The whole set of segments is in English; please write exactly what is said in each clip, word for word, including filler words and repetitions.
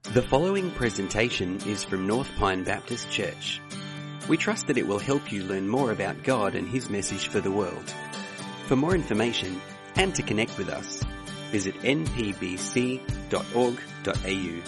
The following presentation is from North Pine Baptist Church. We trust that it will help you learn more about God and His message for the world. For more information and to connect with us, visit n p b c dot org dot a u.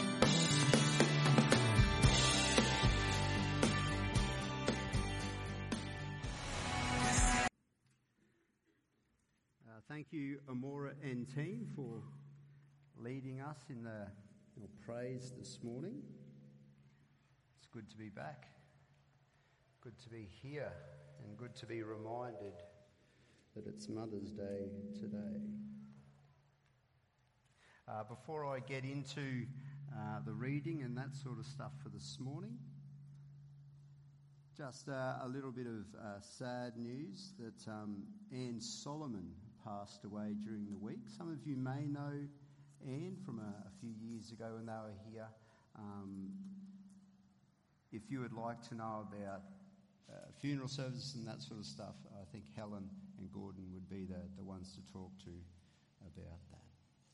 Uh, thank you, Amora and team, for leading us in the your praise this morning. It's good to be back, good to be here, and good to be reminded that it's Mother's Day today. Uh, before I get into uh, the reading and that sort of stuff for this morning, just uh, a little bit of uh, sad news that um, Anne Solomon passed away during the week. Some of you may know Anne from a, a few years ago when they were here. Um, if you would like to know about uh, funeral services and that sort of stuff, I think Helen and Gordon would be the, the ones to talk to about that.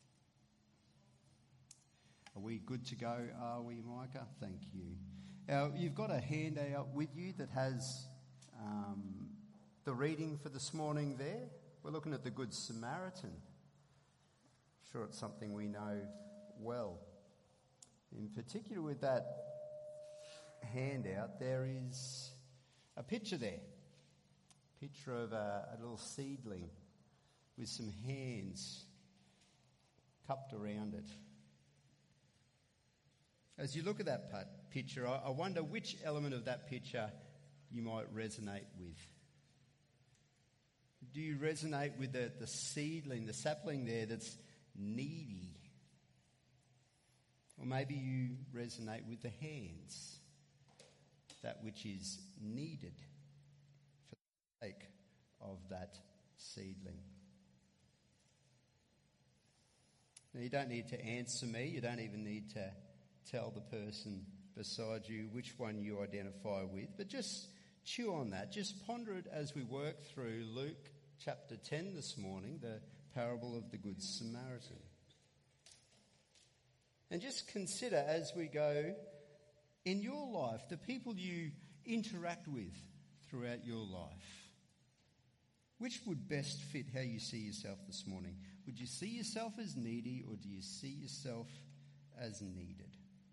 Are we good to go, are we, Micah? Thank you. Now, you've got a handout with you that has um, the reading for this morning there. We're looking at the Good Samaritan. Sure, it's something we know well. In particular with that handout, there is a picture there. Picture of a, a little seedling with some hands cupped around it. As you look at that picture, I, I wonder which element of that picture you might resonate with. Do you resonate with the, the seedling, the sapling there that's needy? Or maybe you resonate with the hands, that which is needed for the sake of that seedling. Now, you don't need to answer me, you don't even need to tell the person beside you which one you identify with, but just chew on that, just ponder it as we work through Luke chapter ten this morning, the parable of the Good Samaritan. And just consider as we go, in your life, the people you interact with throughout your life, which would best fit how you see yourself this morning? Would you see yourself as needy, or do you see yourself as needed?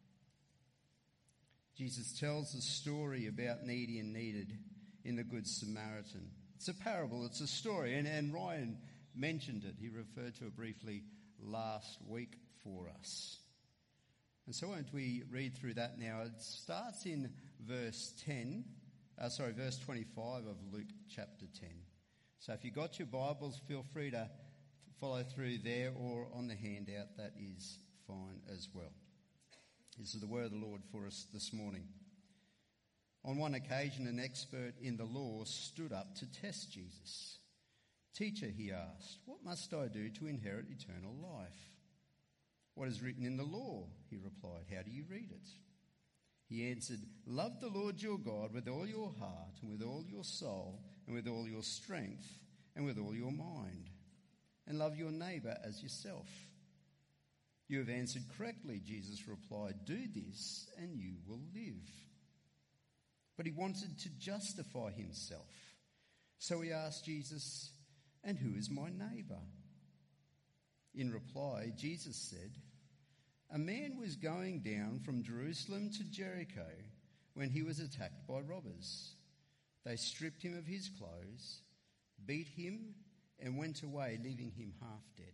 Jesus tells a story about needy and needed in the Good Samaritan. It's a parable, it's a story, and, and Ryan mentioned it. He referred to it briefly last week for us. And so won't we read through that now? It starts in verse ten, uh, sorry, verse twenty-five of Luke chapter ten. So if you've got your Bibles, feel free to follow through there or on the handout. That is fine as well. This is the word of the Lord for us this morning. On one occasion, an expert in the law stood up to test Jesus. "Teacher," he asked, "what must I do to inherit eternal life?" "What is written in the law?" he replied. "How do you read it?" He answered, "Love the Lord your God with all your heart and with all your soul and with all your strength and with all your mind, and love your neighbour as yourself." "You have answered correctly," Jesus replied. "Do this and you will live." But he wanted to justify himself. So he asked Jesus, "And who is my neighbour?" In reply, Jesus said, "A man was going down from Jerusalem to Jericho when he was attacked by robbers. They stripped him of his clothes, beat him, and went away, leaving him half dead.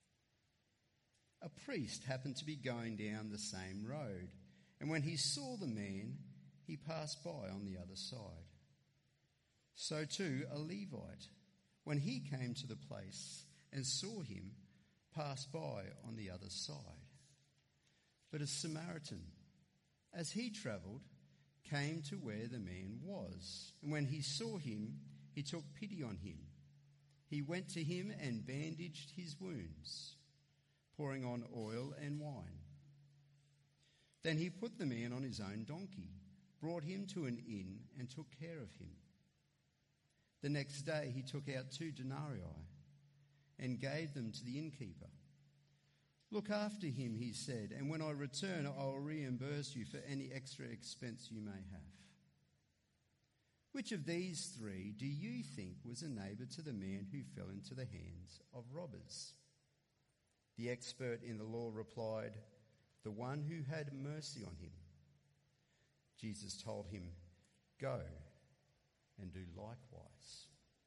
A priest happened to be going down the same road, and when he saw the man, he passed by on the other side. So too a Levite, when he came to the place and saw him, passed by on the other side. But a Samaritan, as he travelled, came to where the man was, and when he saw him, he took pity on him. He went to him and bandaged his wounds, pouring on oil and wine. Then he put the man on his own donkey, brought him to an inn, and took care of him. The next day he took out two denarii and gave them to the innkeeper. Look after him, he said, and when I return, I will reimburse you for any extra expense you may have. Which of these three do you think was a neighbour to the man who fell into the hands of robbers? The expert in the law replied, the one who had mercy on him. Jesus told him, go and do likewise.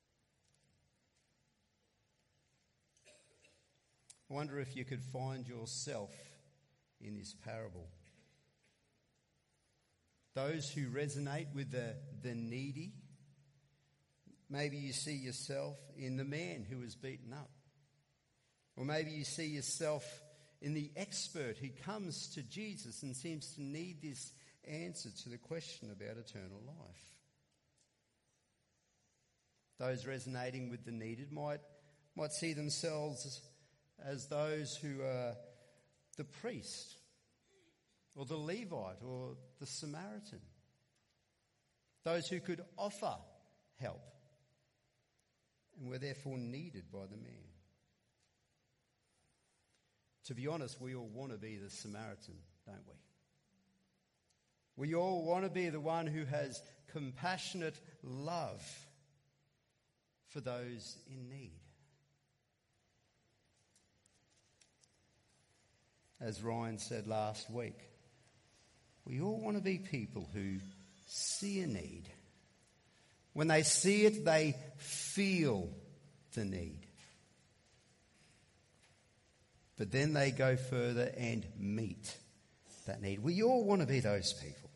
I wonder if you could find yourself in this parable. Those who resonate with the, the needy, maybe you see yourself in the man who was beaten up. Or maybe you see yourself in the expert who comes to Jesus and seems to need this answer to the question about eternal life. Those resonating with the needed might, might see themselves as as those who are the priest or the Levite or the Samaritan. Those who could offer help and were therefore needed by the man. To be honest, we all want to be the Samaritan, don't we? We all want to be the one who has compassionate love for those in need. As Ryan said last week, we all want to be people who see a need. When they see it, they feel the need. But then they go further and meet that need. We all want to be those people.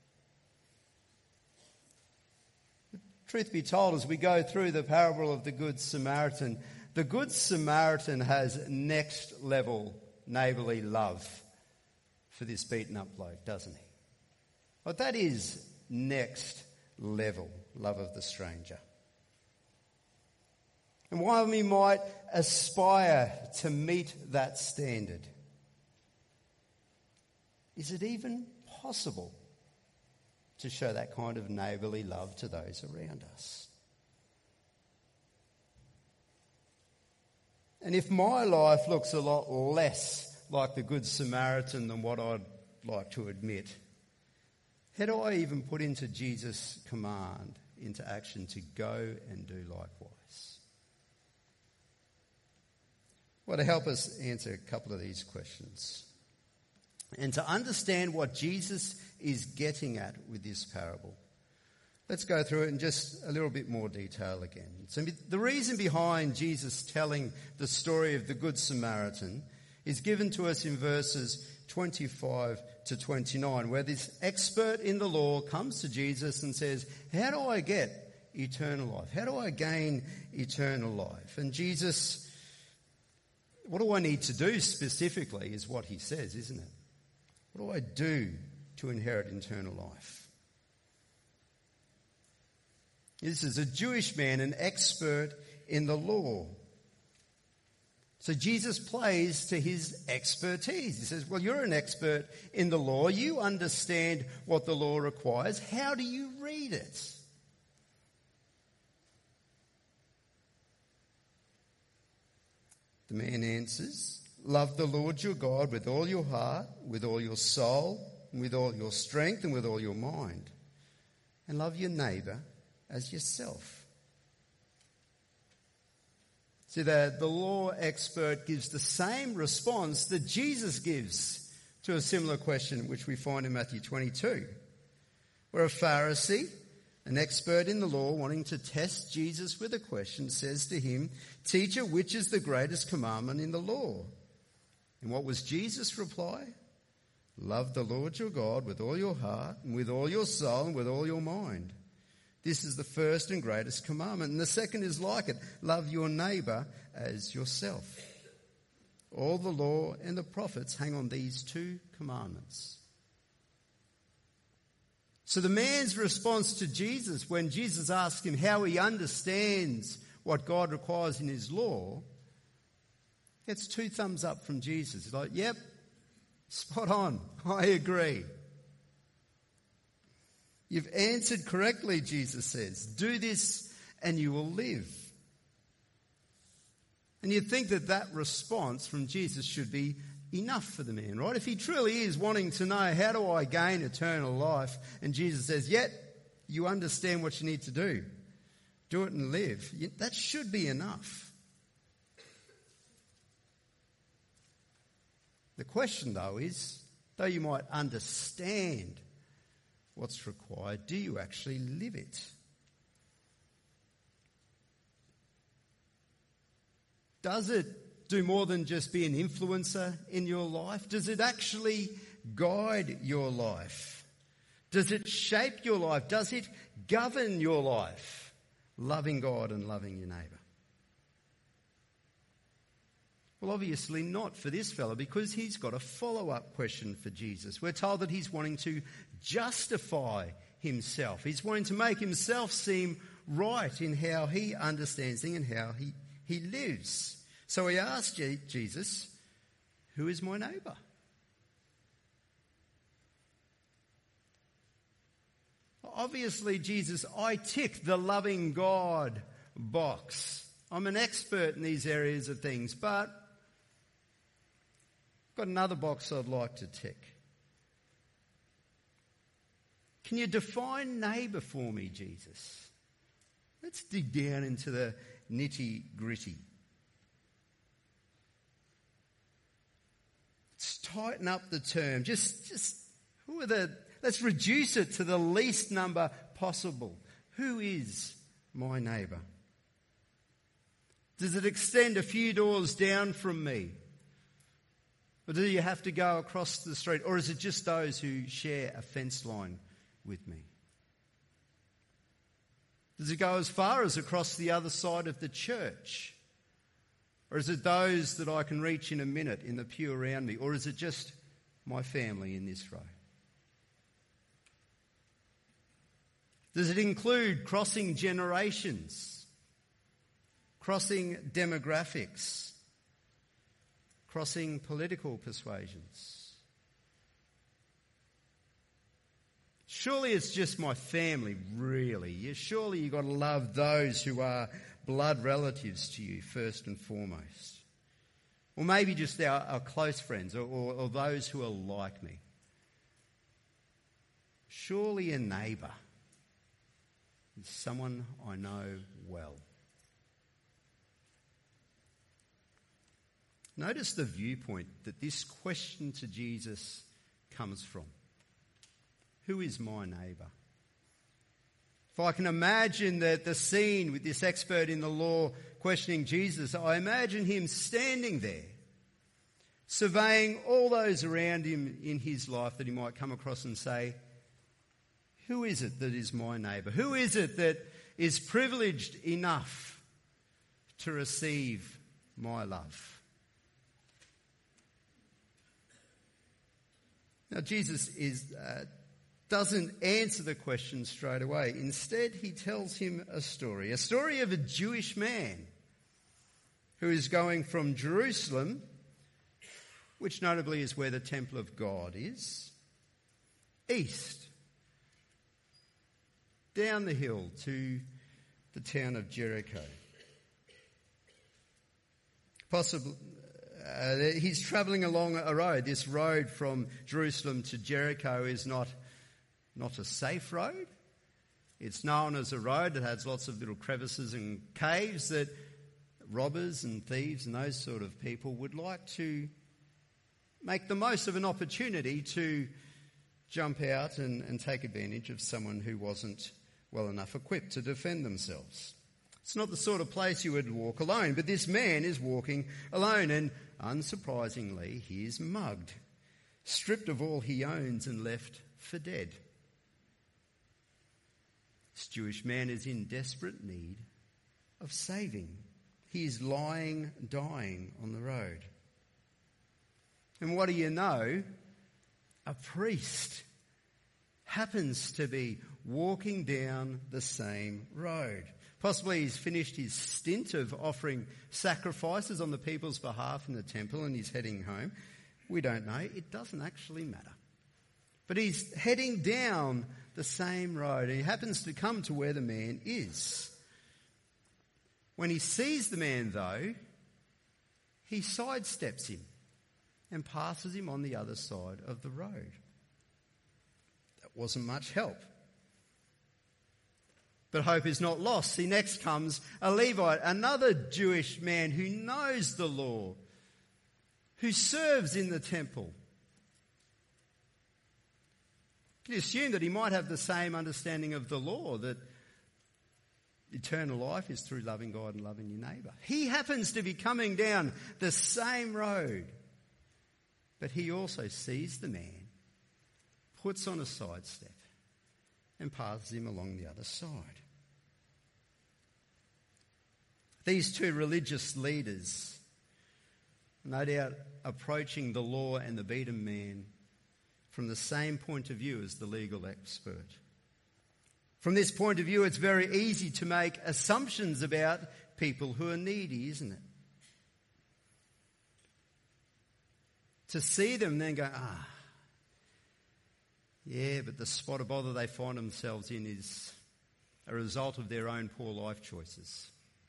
But truth be told, as we go through the parable of the Good Samaritan, the Good Samaritan has next level neighbourly love for this beaten up bloke, doesn't he? But that is next level love of the stranger. And while we might aspire to meet that standard, is it even possible to show that kind of neighbourly love to those around us? And if my life looks a lot less like the Good Samaritan than what I'd like to admit, how do I even put into Jesus' command into action to go and do likewise? Well, to help us answer a couple of these questions and to understand what Jesus is getting at with this parable, let's go through it in just a little bit more detail again. So the reason behind Jesus telling the story of the Good Samaritan is given to us in verses twenty-five to twenty-nine, where this expert in the law comes to Jesus and says, how do I get eternal life? How do I gain eternal life? And Jesus, what do I need to do specifically is what he says, isn't it? What do I do to inherit eternal life? This is a Jewish man, an expert in the law. So Jesus plays to his expertise. He says, well, you're an expert in the law. You understand what the law requires. How do you read it? The man answers, love the Lord your God with all your heart, with all your soul, and with all your strength, and with all your mind. And love your neighbour as yourself. See, the, the law expert gives the same response that Jesus gives to a similar question, which we find in Matthew twenty-two, where a Pharisee, an expert in the law, wanting to test Jesus with a question, says to him, Teacher, which is the greatest commandment in the law? And what was Jesus' reply? Love the Lord your God with all your heart, and with all your soul, and with all your mind. This is the first and greatest commandment. And the second is like it. Love your neighbour as yourself. All the law and the prophets hang on these two commandments. So the man's response to Jesus, when Jesus asks him how he understands what God requires in his law, gets two thumbs up from Jesus. He's like, yep, spot on. I agree. You've answered correctly, Jesus says. Do this and you will live. And you'd think that that response from Jesus should be enough for the man, right? If he truly is wanting to know, how do I gain eternal life? And Jesus says, yet you understand what you need to do. Do it and live. That should be enough. The question, though, is, though you might understand what's required, do you actually live it? Does it do more than just be an influencer in your life? Does it actually guide your life? Does it shape your life? Does it govern your life? Loving God and loving your neighbour. Well, obviously not for this fella, because he's got a follow-up question for Jesus. We're told that he's wanting to justify himself. He's wanting to make himself seem right in how he understands things and how he, he lives. So he asked Jesus, who is my neighbour? Obviously, Jesus, I tick the loving God box. I'm an expert in these areas of things, but I've got another box I'd like to tick. Can you define neighbour for me, Jesus? Let's dig down into the nitty-gritty. Let's tighten up the term. Just, just who are the... Let's reduce it to the least number possible. Who is my neighbour? Does it extend a few doors down from me? Or do you have to go across the street? Or is it just those who share a fence line with me? Does it go as far as across the other side of the church? Or is it those that I can reach in a minute in the pew around me? Or is it just my family in this row? Does it include crossing generations, crossing demographics, crossing political persuasions? Surely it's just my family, really. Surely you've got to love those who are blood relatives to you first and foremost. Or maybe just our, our close friends or, or, or those who are like me. Surely a neighbour is someone I know well. Notice the viewpoint that this question to Jesus comes from. Who is my neighbour? If I can imagine that the scene with this expert in the law questioning Jesus, I imagine him standing there, surveying all those around him in his life that he might come across and say, who is it that is my neighbour? Who is it that is privileged enough to receive my love? Now, Jesus is, uh, doesn't answer the question straight away. Instead, he tells him a story, a story of a Jewish man who is going from Jerusalem, which notably is where the temple of God is, east, down the hill to the town of Jericho. Possibly, uh, he's travelling along a road. This road from Jerusalem to Jericho is not, not a safe road. It's known as a road that has lots of little crevices and caves that robbers and thieves and those sort of people would like to make the most of an opportunity to jump out and, and take advantage of someone who wasn't well enough equipped to defend themselves. It's not the sort of place you would walk alone, but this man is walking alone, and unsurprisingly, he is mugged, stripped of all he owns and left for dead. This Jewish man is in desperate need of saving. He is lying, dying on the road. And what do you know? A priest happens to be walking down the same road. Possibly he's finished his stint of offering sacrifices on the people's behalf in the temple and he's heading home. We don't know. It doesn't actually matter. But he's heading down the same road and he happens to come to where the man is. When he sees the man, though, he sidesteps him and passes him on the other side of the road. That wasn't much help. But hope is not lost. See, next comes a Levite, another Jewish man who knows the law, who serves in the temple. You can assume that he might have the same understanding of the law, that eternal life is through loving God and loving your neighbour. He happens to be coming down the same road, but he also sees the man, puts on a sidestep, and passes him along the other side. These two religious leaders, no doubt approaching the law and the beaten man from the same point of view as the legal expert. From this point of view, it's very easy to make assumptions about people who are needy, isn't it? To see them then go, ah, yeah, but the spot of bother they find themselves in is a result of their own poor life choices.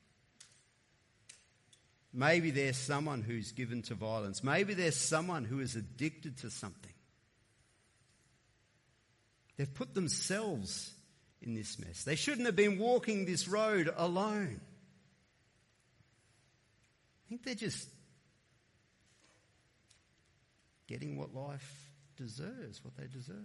Maybe there's someone who's given to violence. Maybe there's someone who is addicted to something. They've put themselves in this mess. They shouldn't have been walking this road alone. I think they're just getting what life deserves, what they deserve.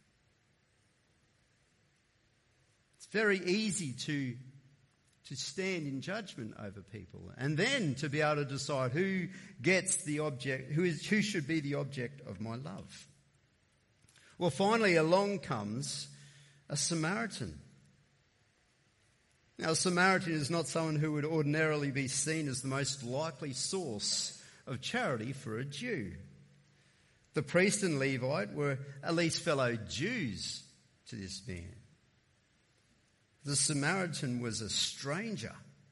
It's very easy to, to stand in judgment over people and then to be able to decide who gets the object, who is, who should be the object of my love. Well, finally, along comes a Samaritan. Now, a Samaritan is not someone who would ordinarily be seen as the most likely source of charity for a Jew. The priest and Levite were at least fellow Jews to this man. The Samaritan was a stranger.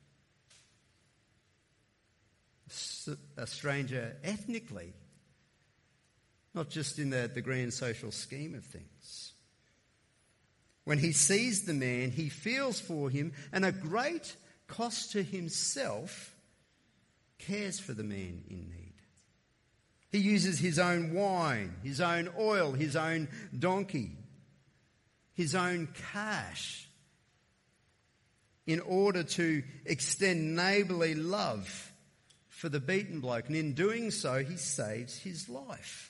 A stranger ethnically, not just in the, the grand social scheme of things. When he sees the man, he feels for him, and at great cost to himself, cares for the man in need. He uses his own wine, his own oil, his own donkey, his own cash in order to extend neighbourly love for the beaten bloke. And in doing so, he saves his life.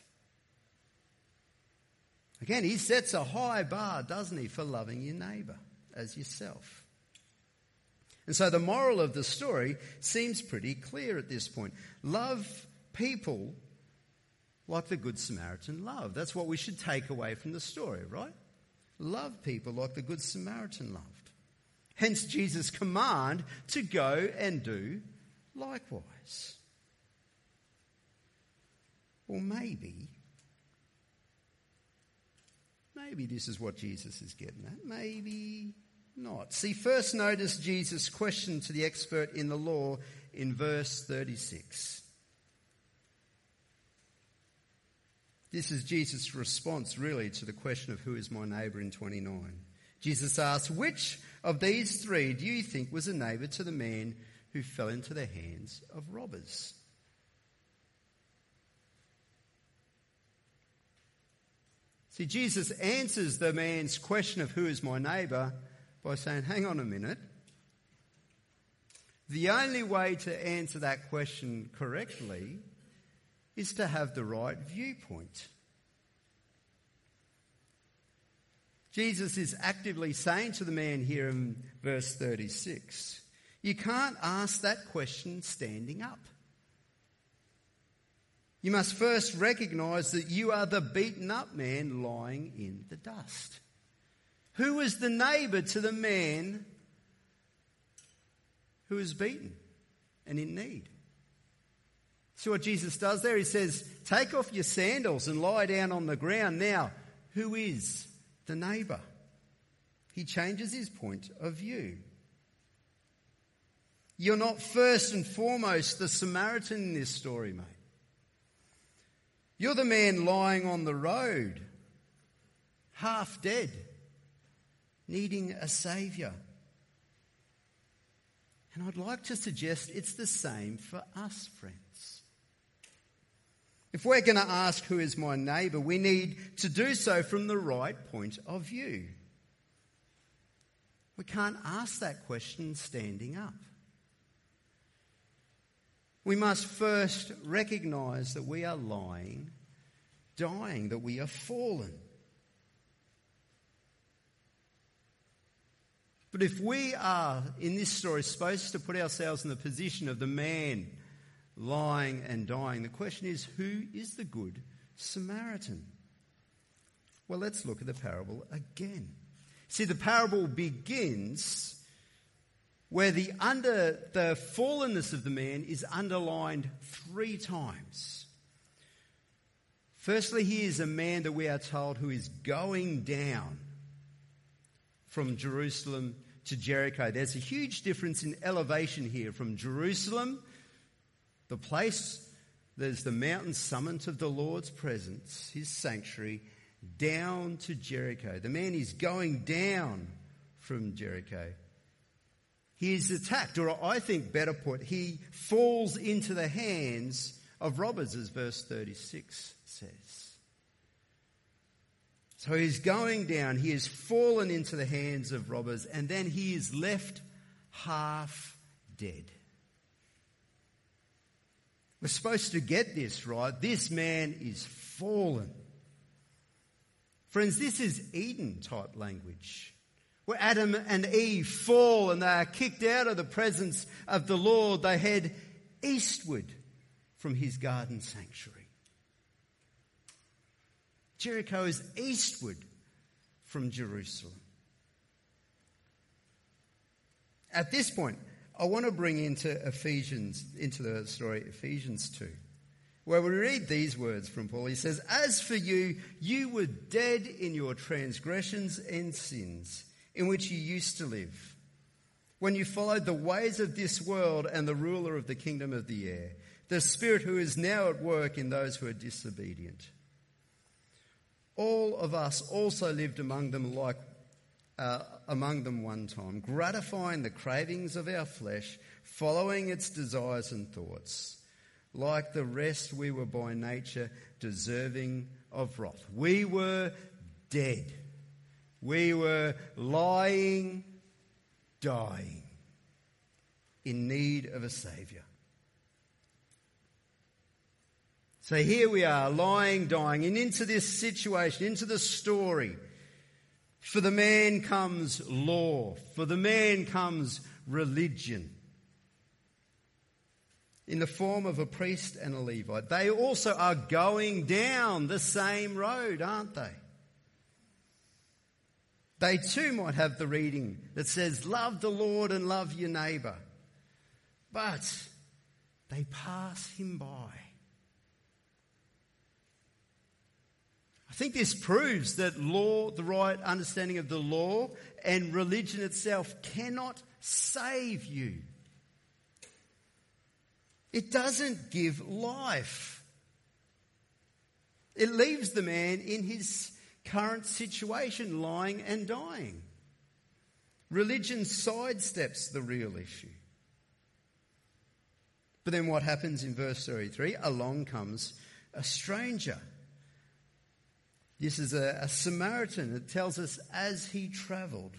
Again, he sets a high bar, doesn't he, for loving your neighbour as yourself. And so the moral of the story seems pretty clear at this point. Love people like the Good Samaritan loved. That's what we should take away from the story, right? Love people like the Good Samaritan loved. Hence Jesus' command to go and do likewise. Or maybe, maybe this is what Jesus is getting at. Maybe not. See, first notice Jesus' question to the expert in the law in verse thirty-six. This is Jesus' response, really, to the question of who is my neighbour in twenty-nine. Jesus asks, which of these three do you think was a neighbour to the man who fell into the hands of robbers? See, Jesus answers the man's question of who is my neighbour by saying, hang on a minute. The only way to answer that question correctly is to have the right viewpoint. Jesus is actively saying to the man here in verse thirty-six, you can't ask that question standing up. You must first recognise that you are the beaten up man lying in the dust. Who is the neighbour to the man who is beaten and in need? See what Jesus does there? He says, take off your sandals and lie down on the ground. Now, who is the neighbour? He changes his point of view. You're not first and foremost the Samaritan in this story, mate. You're the man lying on the road, half dead, needing a saviour. And I'd like to suggest it's the same for us, friends. If we're going to ask who is my neighbour, we need to do so from the right point of view. We can't ask that question standing up. We must first recognise that we are lying, dying, that we are fallen. But if we are, in this story, supposed to put ourselves in the position of the man lying and dying, the question is, who is the good Samaritan? Well, let's look at the parable again. See, the parable begins where the under the fallenness of the man is underlined three times. Firstly, he is a man that we are told who is going down from Jerusalem to Jericho. There's a huge difference in elevation here from Jerusalem, the place that is the mountain summit of the Lord's presence, his sanctuary, down to Jericho. The man is going down from Jericho. He is attacked, or I think better put, he falls into the hands of robbers, as verse thirty-six says. So he's going down, he has fallen into the hands of robbers, and then he is left half dead. We're supposed to get this right. This man is fallen. Friends, this is Eden-type language, where Adam and Eve fall and they are kicked out of the presence of the Lord. They head eastward from his garden sanctuary. Jericho is eastward from Jerusalem. At this point, I want to bring into Ephesians, into the story, Ephesians two, where we read these words from Paul. He says, "As for you, you were dead in your transgressions and sins, in which you used to live, when you followed the ways of this world and the ruler of the kingdom of the air, the spirit who is now at work in those who are disobedient. All of us also lived among them like uh, among them one time, gratifying the cravings of our flesh, following its desires and thoughts. Like the rest, we were by nature deserving of wrath." We were dead. We were lying, dying, in need of a saviour. So here we are, lying, dying, and into this situation, into the story. For the man comes law. For the man comes religion. In the form of a priest and a Levite. They also are going down the same road, aren't they? They too might have the reading that says, "Love the Lord and love your neighbour." But they pass him by. I think this proves that law, the right understanding of the law, and religion itself cannot save you. It doesn't give life. It leaves the man in his current situation, lying and dying. Religion sidesteps the real issue. But then what happens in verse thirty-three? Along comes a stranger. This is a, a Samaritan. It tells us as he travelled.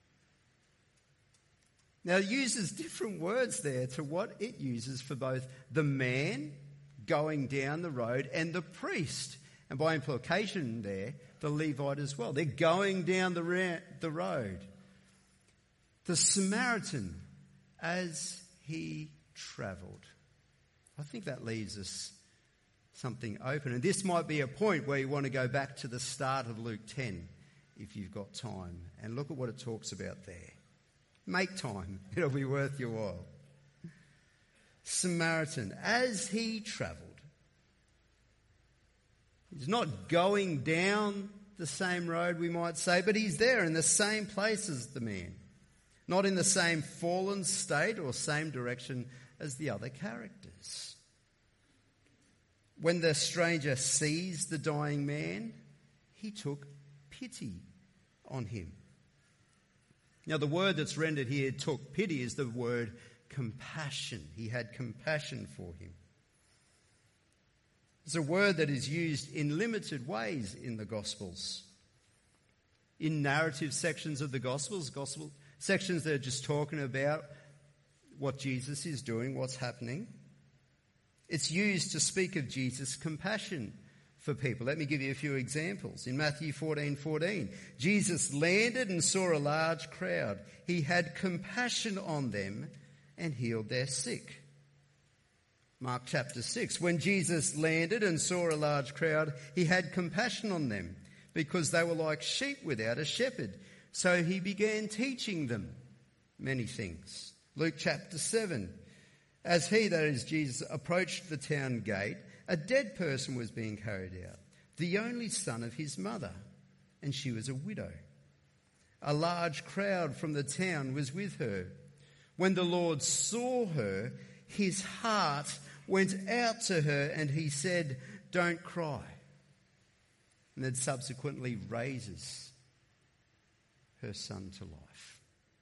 Now it uses different words there to what it uses for both the man going down the road and the priest. And by implication there, the Levite as well. They're going down the, ra- the road. The Samaritan as he travelled. I think that leaves us something open. And this might be a point where you want to go back to the start of Luke ten, if you've got time, and look at what it talks about there. Make time. It'll be worth your while. Samaritan, as he travelled. He's not going down the same road, we might say, but he's there in the same place as the man. Not in the same fallen state or same direction as the other characters. When the stranger sees the dying man, he took pity on him. Now, the word that's rendered here, took pity, is the word compassion. He had compassion for him. It's a word that is used in limited ways in the Gospels. In narrative sections of the Gospels, gospel sections that are just talking about what Jesus is doing, what's happening. It's used to speak of Jesus' compassion for people. Let me give you a few examples. In Matthew fourteen fourteen, Jesus landed and saw a large crowd. He had compassion on them and healed their sick. Mark chapter six, when Jesus landed and saw a large crowd, he had compassion on them because they were like sheep without a shepherd. So he began teaching them many things. Luke chapter seven, as he, that is Jesus, approached the town gate, a dead person was being carried out, the only son of his mother, and she was a widow. A large crowd from the town was with her. When the Lord saw her, his heart went out to her and he said, "Don't cry." And then subsequently raises her son to life.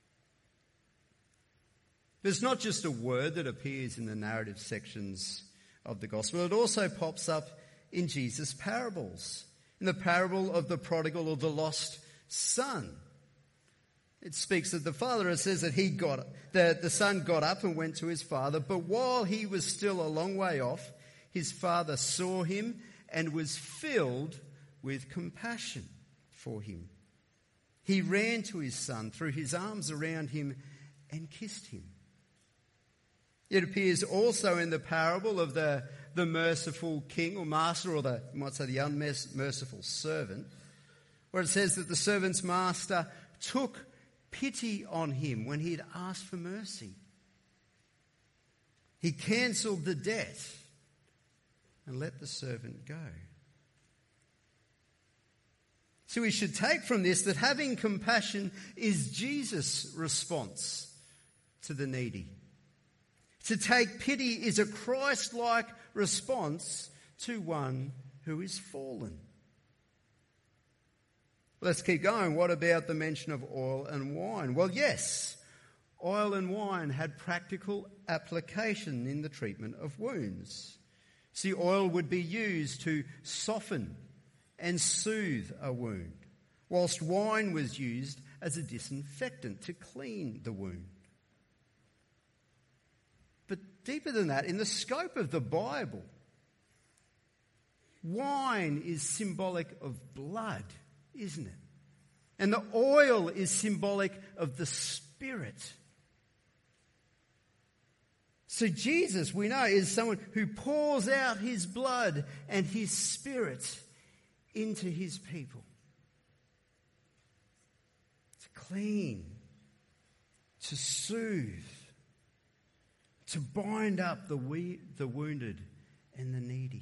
But it's not just a word that appears in the narrative sections of the gospel. It also pops up in Jesus' parables. In the parable of the prodigal or the lost son, it speaks of the father. It says that he got that the son got up and went to his father, but while he was still a long way off, his father saw him and was filled with compassion for him. He ran to his son, threw his arms around him and kissed him. It appears also in the parable of the, the merciful king or master, or the, you might say the unmerciful servant, where it says that the servant's master took pity on him when he had asked for mercy. He cancelled the debt and let the servant go. So we should take from this that having compassion is Jesus' response to the needy. To take pity is a Christ-like response to one who is fallen. Let's keep going. What about the mention of oil and wine? Well, yes, oil and wine had practical application in the treatment of wounds. See, oil would be used to soften and soothe a wound, whilst wine was used as a disinfectant to clean the wound. But deeper than that, in the scope of the Bible, wine is symbolic of blood, isn't it? And the oil is symbolic of the Spirit. So Jesus, we know, is someone who pours out his blood and his Spirit into his people. To clean, to soothe, to bind up the we, the wounded and the needy.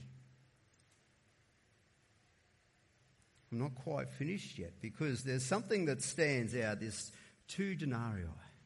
I'm not quite finished yet because there's something that stands out, this two denarii.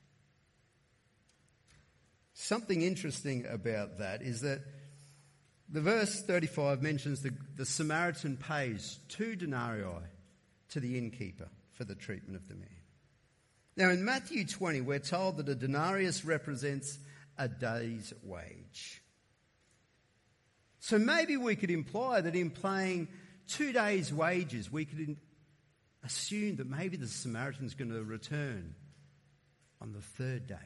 Something interesting about that is that the verse thirty-five mentions the, the Samaritan pays two denarii to the innkeeper for the treatment of the man. Now in Matthew twenty, we're told that a denarius represents a day's wage. So maybe we could imply that in paying two days' wages, we could assume that maybe the Samaritan's going to return on the third day.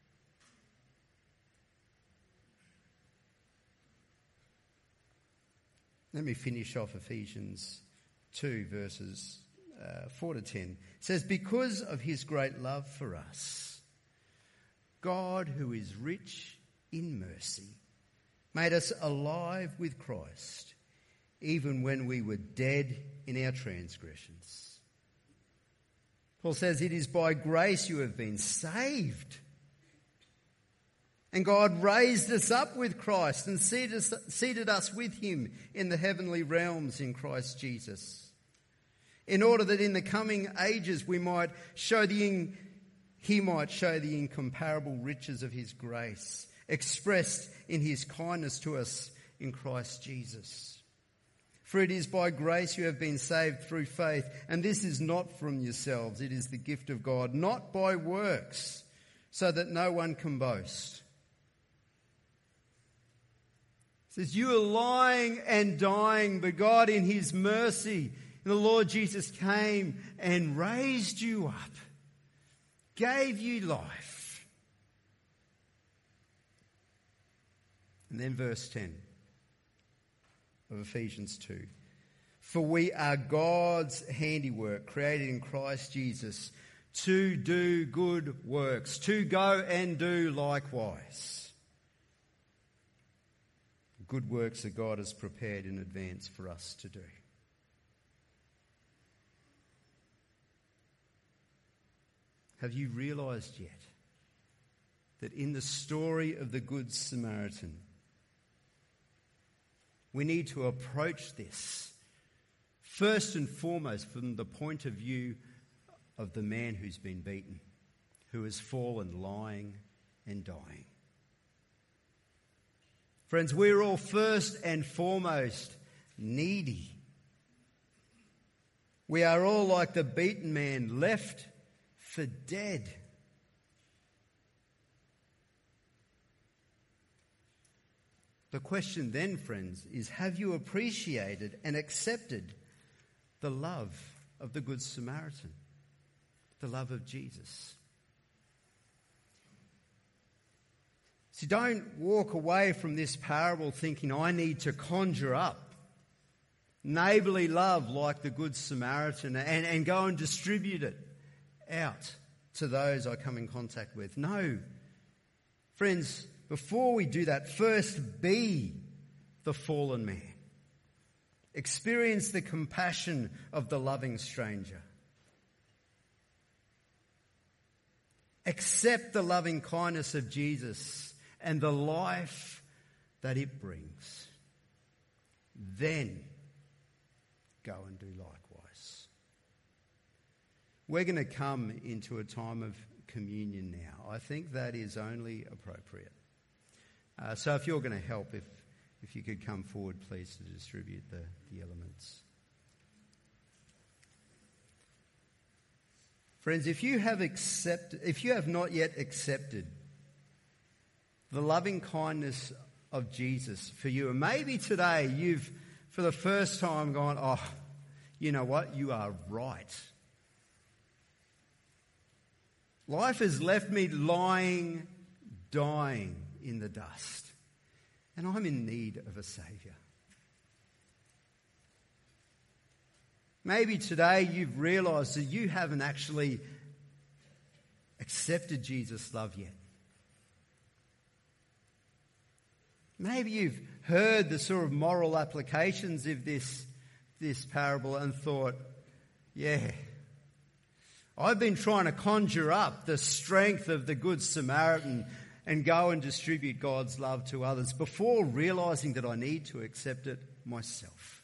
Let me finish off Ephesians two, verses uh, four to ten. It says, "Because of his great love for us, God, who is rich in mercy, made us alive with Christ, even when we were dead in our transgressions." Paul says, "It is by grace you have been saved. And God raised us up with Christ and seated us, seated us with him in the heavenly realms in Christ Jesus, in order that in the coming ages we might show the in, he might show the incomparable riches of his grace, expressed in his kindness to us in Christ Jesus. For it is by grace you have been saved through faith, and this is not from yourselves, it is the gift of God, not by works, so that no one can boast." says, you are lying and dying, but God in his mercy, and the Lord Jesus came and raised you up, gave you life. And then verse ten of Ephesians two. For we are God's handiwork, created in Christ Jesus, to do good works, to go and do likewise. Good works that God has prepared in advance for us to do. Have you realised yet that in the story of the Good Samaritan, we need to approach this first and foremost from the point of view of the man who's been beaten, who has fallen lying and dying. Friends, we're all first and foremost needy. We are all like the beaten man, left for dead. The question then, friends, is have you appreciated and accepted the love of the Good Samaritan, the love of Jesus? See, don't walk away from this parable thinking I need to conjure up neighbourly love like the Good Samaritan and, and go and distribute it out to those I come in contact with. No. Friends, before we do that, first be the fallen man. Experience the compassion of the loving stranger. Accept the loving kindness of Jesus and the life that it brings. Then go and do likewise. We're going to come into a time of communion now. I think that is only appropriate. Uh, so if you're going to help, if if you could come forward, please, to distribute the, the elements. Friends, if you have accepted, if you have not yet accepted the loving kindness of Jesus for you, and maybe today you've, for the first time, gone, oh, you know what, you are right. Life has left me lying, dying in the dust, and I'm in need of a Saviour. Maybe today you've realised that you haven't actually accepted Jesus' love yet. Maybe you've heard the sort of moral applications of this, this parable and thought, yeah, I've been trying to conjure up the strength of the Good Samaritan and go and distribute God's love to others before realising that I need to accept it myself.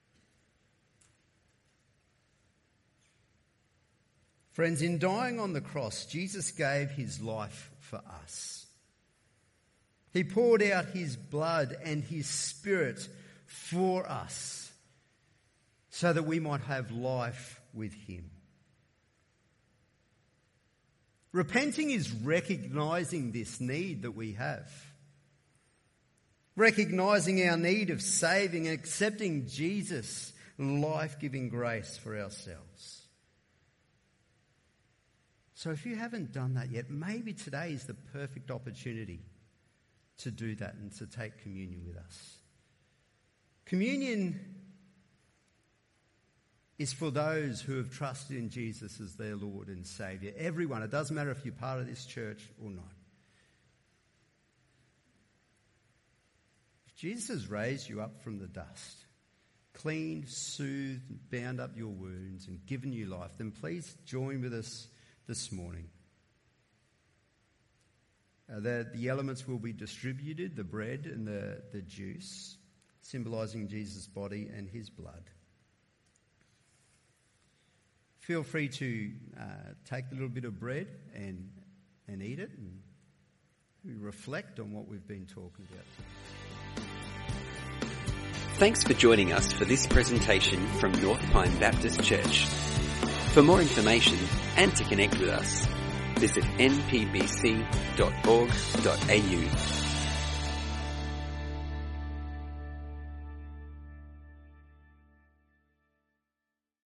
Friends, in dying on the cross, Jesus gave his life for us. He poured out his blood and his Spirit for us so that we might have life with him. Repenting is recognising this need that we have. Recognising our need of saving and accepting Jesus' life-giving grace for ourselves. So if you haven't done that yet, maybe today is the perfect opportunity to do that and to take communion with us. Communion is for those who have trusted in Jesus as their Lord and Saviour. Everyone. It doesn't matter if you're part of this church or not. If Jesus has raised you up from the dust, cleaned, soothed, bound up your wounds and given you life, then please join with us this morning. Uh, the, the elements will be distributed, the bread and the, the juice, symbolising Jesus' body and his blood. Feel free to uh, take a little bit of bread and and eat it and reflect on what we've been talking about. Thanks for joining us for this presentation from North Pine Baptist Church. For more information and to connect with us, visit n p b c dot org dot a u.